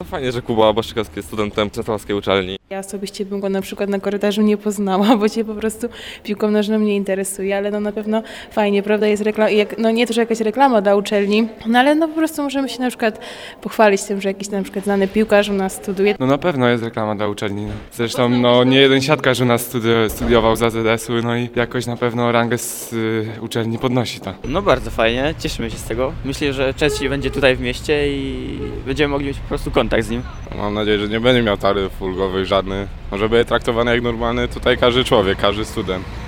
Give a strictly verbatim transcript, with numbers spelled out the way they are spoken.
fajnie, że Kuba Błaszczykowski jest studentem częstochowskiej uczelni. Ja osobiście bym go na przykład na korytarzu nie poznała, bo się po prostu piłką nożną nie interesuje, ale no na pewno fajnie, prawda, jest reklama, jak, no nie to, że jakaś reklama dla uczelni, no ale no po prostu możemy się na przykład pochwalić tym, że jakiś na przykład znany piłkarz u nas studiuje. No na pewno jest reklama dla uczelni. Zresztą no nie jeden siatkarz u nas studi- studiował z A Z S u, no i jakoś na pewno rangę z y, uczelni podnosi to. No bardzo fajnie, cieszymy się z tego. Myślę, że częściej będzie tutaj w mieście i będziemy mogli mieć po prostu kontakt z nim. Mam nadzieję, że nie będzie miał taryf ulgowych żadnych, może będzie traktowany jak normalny tutaj każdy człowiek, każdy student.